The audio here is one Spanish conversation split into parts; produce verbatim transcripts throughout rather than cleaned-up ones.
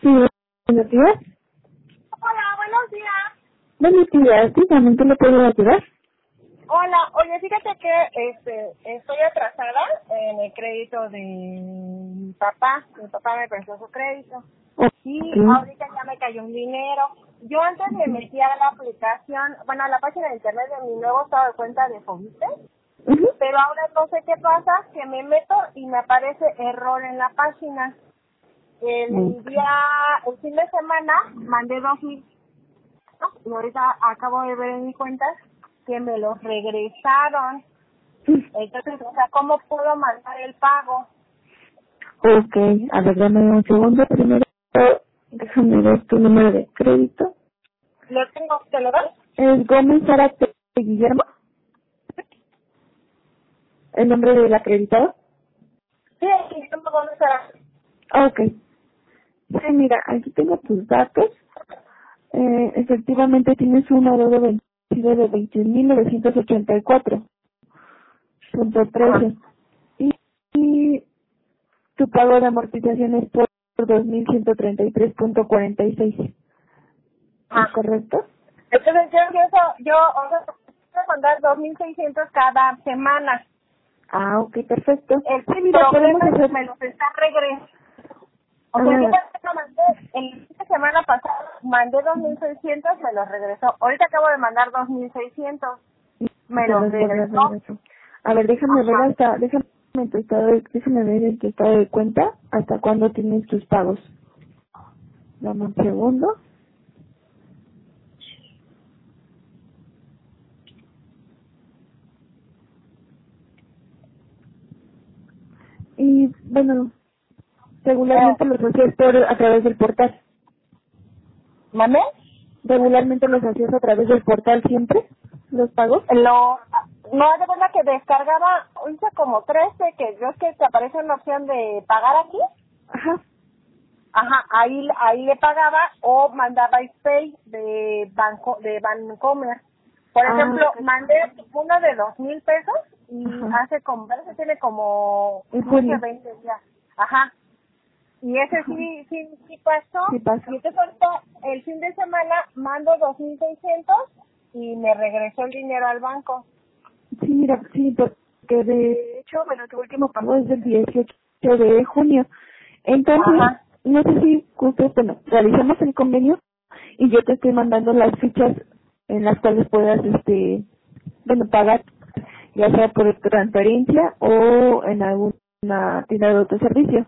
Sí, buenos días. Hola, buenos días. Buenos días, dígame, ¿en qué le puedo ayudar? Hola, oye, fíjate que este estoy atrasada en el crédito de mi papá. Mi papá me prestó su crédito. Y Ok. ahorita ya me cayó un dinero. Yo antes me metí a la aplicación, bueno, a la página de internet de mi nuevo estado de cuenta de Fobiste, Ujú. pero ahora no sé qué pasa, que me meto y me aparece error en la página. El Ok. día, el fin de semana mandé dos mil y ahorita acabo de ver en mi cuenta que me los regresaron. Entonces, o sea, ¿cómo puedo mandar el pago? Ok, a ver, dame un segundo. Primero, déjame ver tu número de crédito. ¿Lo tengo? ¿Te lo doy? ¿Es Gómez Zárate Guillermo? ¿El nombre del acreditado? Sí, aquí tengo dónde será. Ok. Sí, mira, aquí tengo tus datos. Eh, efectivamente tienes un adeudo vencido de veintiún mil novecientos ochenta y cuatro punto Ajá. trece. Y, y tu pago de amortización es por dos mil ciento treinta y tres punto cuarenta y seis. ¿Es Ajá. correcto? Entonces, yo empiezo, yo, o sea, voy a mandar dos mil seiscientos cada semana. Ah, ok, perfecto. El Sí, mira, podemos problema es que hacer... me los está regresando. O sea, yo Ah, ya mandé, el fin de semana pasado mandé dos mil seiscientos, me los regresó. Ahorita acabo de mandar dos mil seiscientos, me te los los volví a regresó. regresar. A ver, déjame ver Ajá. hasta... Déjame, en tu estado de, déjame ver en tu estado de cuenta hasta cuándo tienes tus pagos. Dame un segundo. Y, bueno, Eh, regularmente los hacías por, a través del portal. ¿Mamé? Regularmente los hacías a través del portal siempre, los pagos. Lo, no, de verdad que descargaba, hice como trece, que yo es que te aparece una opción de pagar aquí. Ajá. Ajá, ahí, ahí le pagaba o mandaba Pay de banco, de Bancomer. Por Ah, ejemplo, ok. mandé uno de dos mil pesos y Ajá. hace como, parece que tiene como En quince, junio. veinte días. Ajá. Y ese Ajá. sí, sí, sí pasó. Sí pasa. Y entonces ahorita, el fin de semana, mando dos mil seiscientos y me regresó el dinero al banco. Sí, mira, sí, porque de hecho, bueno, tu último pago es del dieciocho de junio. Entonces, Ajá. no sé si ustedes, bueno, realicemos el convenio y yo te estoy mandando las fichas en las cuales puedas, este, bueno, pagar, ya sea por transferencia o en alguna tienda de autoservicio.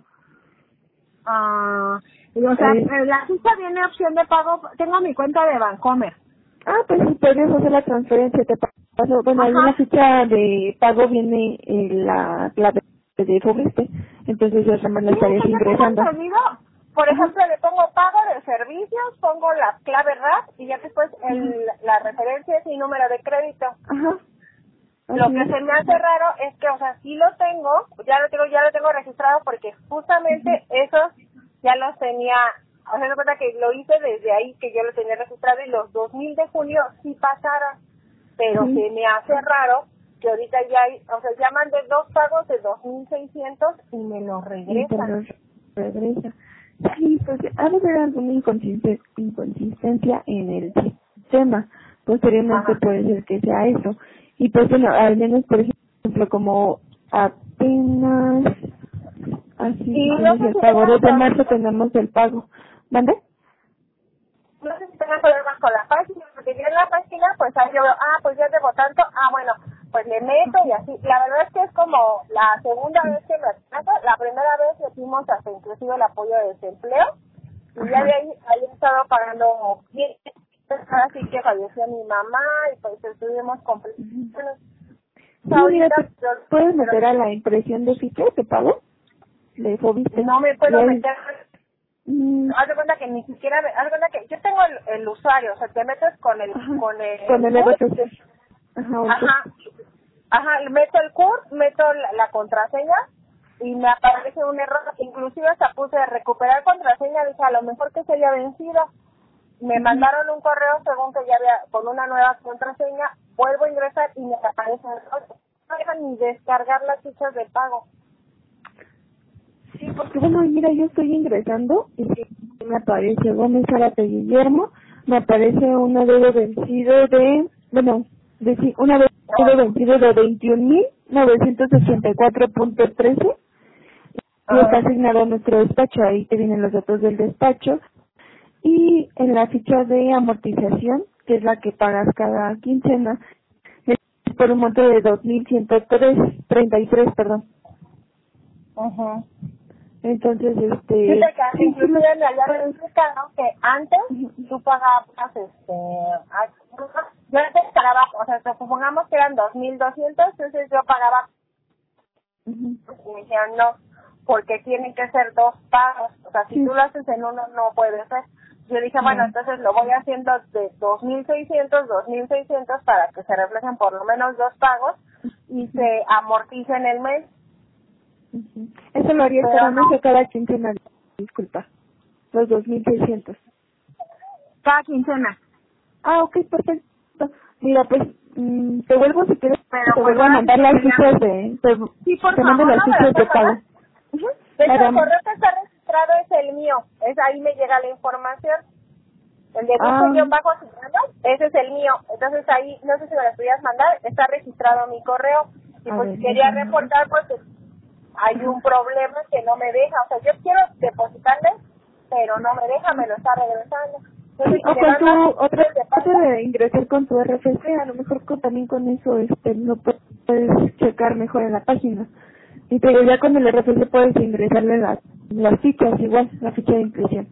Ah, y o sea, Eh, en la ficha viene opción de pago, tengo mi cuenta de Bancomer. ah, pues sí, puedes hacer la transferencia, te paso, bueno, ahí en la Ajá. ficha de pago viene eh, la clave de Fobiste, entonces ya también la Sí, estarías que yo tengo ingresando. entendido, por Ajá, ejemplo, le pongo pago de servicios, pongo la clave R A P y ya después ajá, el, la referencia es mi número de crédito. ajá, Lo así que es. se me hace raro es que, o sea, sí lo tengo, ya lo tengo, ya lo tengo registrado porque justamente esos ya los tenía, o sea, me cuenta que lo hice desde ahí que yo lo tenía registrado y los dos mil de junio sí pasaron, pero Sí, se me hace raro que ahorita ya hay, o sea, ya mandé dos pagos de dos mil seiscientos y me los y te regresan. los regresa. Sí, pues ha de haber alguna inconsisten- inconsistencia en el sistema. Posteriormente Ajá. puede ser que sea eso. Y pues bueno, al menos por ejemplo, como apenas así Y no hicimos sé el si pago, tengan desde marzo problemas, tenemos el pago. ¿Mande? no sé si tengan problemas con la página, porque yo en la página, pues ahí yo veo, ah, pues ya debo tanto, ah, bueno, pues le meto y así. La verdad es que es como la segunda Sí. vez que me atraso, la primera vez metimos hasta inclusive el apoyo de desempleo, y ya de Ajá. ahí, ahí he estado pagando bien. Así que falleció mi mamá y pues estuvimos Ujú. complicados. Sí, mira, Ahorita te yo, puedes pero meter a la impresión de ficha de pago de Fobiste. no me Y puedo ahí, meter. mm, Haz de cuenta que ni siquiera, haz de cuenta que yo tengo el, el usuario, o sea, te metes con el, ajá, con el, con el el C U R, R T C. Ajá, ok. ajá, ajá, meto el C U R, meto la, la contraseña y me aparece un error, inclusive hasta puse recuperar contraseña, dije a lo mejor que se haya vencido. Me Ujú. mandaron un correo según que ya había, con una nueva contraseña, vuelvo a ingresar y me aparece el error. No dejan ni descargar las fichas de pago. Sí, porque bueno, mira, yo estoy ingresando y me aparece Gómez Zárate Guillermo, me aparece un adeudo vencido de, bueno, de, sí, un adeudo vencido de veintiún mil novecientos ochenta y cuatro punto trece y está asignado a nuestro despacho, ahí te vienen los datos del despacho. Y en la ficha de amortización, que es la que pagas cada quincena, es por un monto de dos mil ciento treinta y tres, perdón. Ajá. Entonces, este... Dice que sí, inclusive sí, me había explicado que antes uh-huh. tú pagabas, este... Yo antes pagaba, o sea, supongamos que eran dos mil doscientos, entonces yo pagaba... Uh-huh. Y me dijeron, no, porque tienen que ser dos pagos. O sea, si sí. tú lo haces en uno, no puede ser. Yo dije, bueno, uh-huh. entonces lo voy haciendo de dos mil seiscientos, dos mil seiscientos para que se reflejen por lo menos dos pagos y se amorticen el mes. Uh-huh. Eso lo haría esperándose cada quincena, disculpa, los dos mil seiscientos. Cada quincena. Ah, ok, perfecto. Mira, pues, mmm, te vuelvo si quieres, pero te vuelvo a mandar las fichas de, te, sí, por te favor, mando las no fichas de pago. Uh-huh. De hecho, el correo que está registrado es el mío, es ahí me llega la información. El de ah. guión bajo asignado, ese es el mío. Entonces ahí, no sé si me las pudieras mandar, está registrado mi correo. Y a pues ver, quería déjame. reportar porque hay un problema que no me deja. O sea, yo quiero depositarle, pero no me deja, me lo está regresando. Entonces, sí, o con tu, otra parte de ingresar con tu R F C, a lo mejor con, también con eso este no puedes checar mejor en la página. Y pero ya con el R F C puedes ingresarle las, las fichas, igual, la ficha de impresión.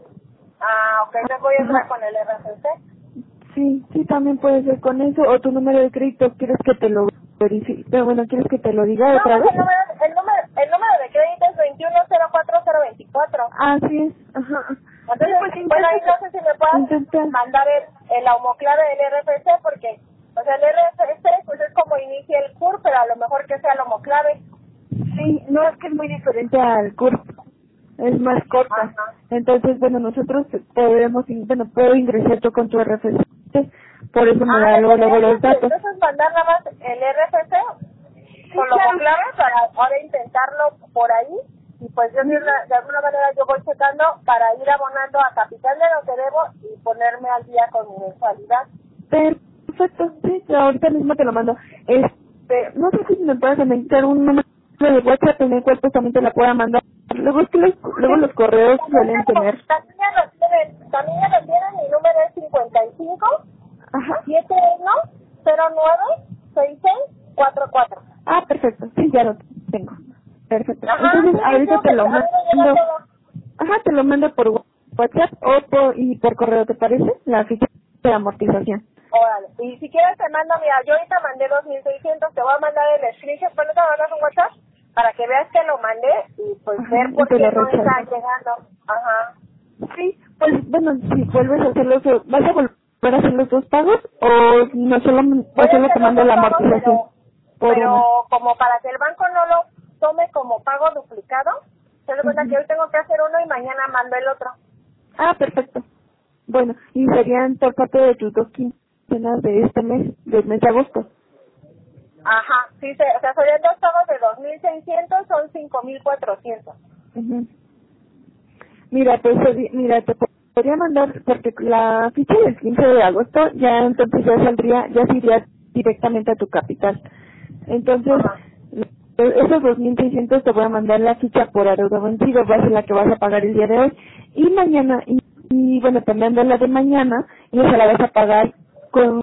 Ah, ok, entonces voy a entrar con el R F C. Sí, sí, también puede ser con eso, o tu número de crédito, ¿quieres que te lo verifique? Pero bueno, ¿quieres que te lo diga no, otra pues vez? El número, el, número, el número de crédito es veintiuno cero cuatro cero veinticuatro. Ah, sí es, ajá. Entonces, sí, pues, bueno, ahí no sé si me puedas intenta. mandar el, el homoclave del R F C, porque, o sea, el R F C, pues es como inicia el C U R, pero a lo mejor que sea el homoclave. Sí, no, es que es muy diferente al C U R P. Es más corta. Ajá. Entonces, bueno, nosotros podemos, bueno, puedo ingresar yo con tu R F C, por eso me Ah, da luego, luego los datos. Entonces mandar nada más el R F C sí, con claro. los claves para ahora intentarlo por ahí y pues yo de, una, de alguna manera yo voy checando para ir abonando a capital de lo que debo y ponerme al día con mi mensualidad. Perfecto, sí, ahorita mismo te lo mando. Este, no sé si me puedes necesitar un número de WhatsApp en el cual pues también te la pueda mandar. Luego es que los, luego los correos suelen tener. También ya lo tienen, también ya lo tienen, mi número es cincuenta y cinco, setenta y uno, cero nueve, sesenta y seis, cuarenta y cuatro. Ah, perfecto, sí, ya lo tengo. Perfecto. Ajá, Entonces, sí, ahorita te lo mando. todo. Ajá, te lo mando por WhatsApp o por, y por correo, ¿te parece? La ficha de amortización. Órale. Y si quieres te mando, mira, yo ahorita mandé dos mil seiscientos, te voy a mandar el screenshot, ¿cuándo te mandas un WhatsApp? Para que veas que lo mandé y pues Ajá, ver por qué no está llegando. Ajá. Sí, pues bueno, si vuelves a hacer los, ¿vas a volver a hacer los dos pagos o no solo, o solo te mando la amortización? Pero, pero como para que el banco no lo tome como pago duplicado, se da cuenta uh-huh. que hoy tengo que hacer uno y mañana mando el otro. Ah, perfecto. Bueno, y serían por parte de tus dos quincenas de este mes, del mes de agosto. Ajá, sí, se, o sea, serían dos pagos de dos mil seiscientos, son cinco mil cuatrocientos. Uh-huh. Mira, pues, mira, te podría mandar, porque la ficha del quince de agosto ya entonces ya saldría, ya se iría directamente a tu capital. Entonces, ajá. esos dos mil seiscientos te voy a mandar la ficha por adeudo vencido, va a ser la que vas a pagar el día de hoy. Y mañana, y, y bueno, también de la de mañana, y esa la vas a pagar con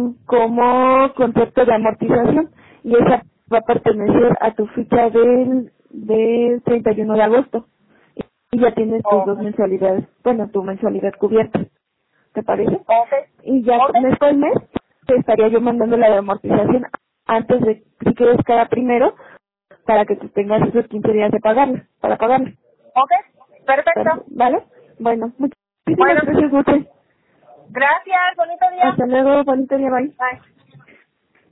como concepto de amortización y esa va a pertenecer a tu ficha del, del treinta y uno de agosto y ya tienes tus okay. dos mensualidades, bueno, tu mensualidad cubierta, ¿te parece? Okay. Y ya okay. mes por mes te estaría yo mandando la de amortización antes de, si quieres, cada primero para que tú tengas esos quince días de pagarla, para pagarla. Ok, perfecto. ¿Vale? Bueno, muchísimas bueno. gracias, Dulce. Gracias, bonito día. Hasta luego, bonito día, bye. Bye.